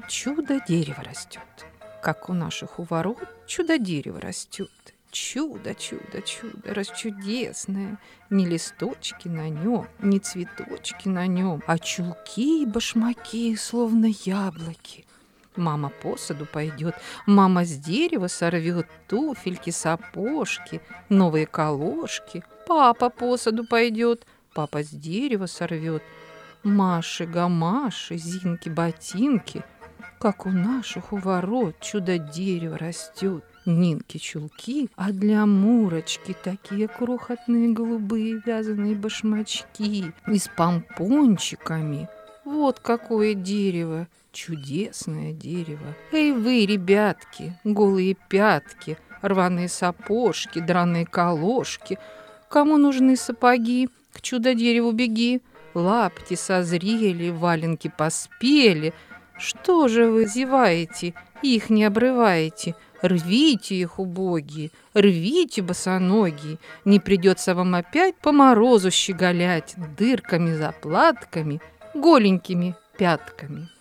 Чудо-дерево растет. Как у наших у ворот чудо-дерево растет. Чудо, чудо, чудо, расчудесное. Ни листочки на нем, ни цветочки на нем, а чулки и башмаки, словно яблоки. Мама по саду пойдет, мама с дерева сорвет туфельки, сапожки, новые колошки. Папа по саду пойдет, папа с дерева сорвет Маши-гамаши, Зинки-ботинки. Как у наших у ворот чудо-дерево растет. Нинки-чулки, а для Мурочки такие крохотные голубые вязаные башмачки и с помпончиками. Вот какое дерево! Чудесное дерево! Эй вы, ребятки, голые пятки, рваные сапожки, драные колошки. Кому нужны сапоги, к чудо-дереву беги. Лапти созрели, валенки поспели. Что же вы зеваете, их не обрываете? Рвите их, убогие, рвите, босоногие. Не придется вам опять по морозу щеголять дырками, заплатками, голенькими пятками.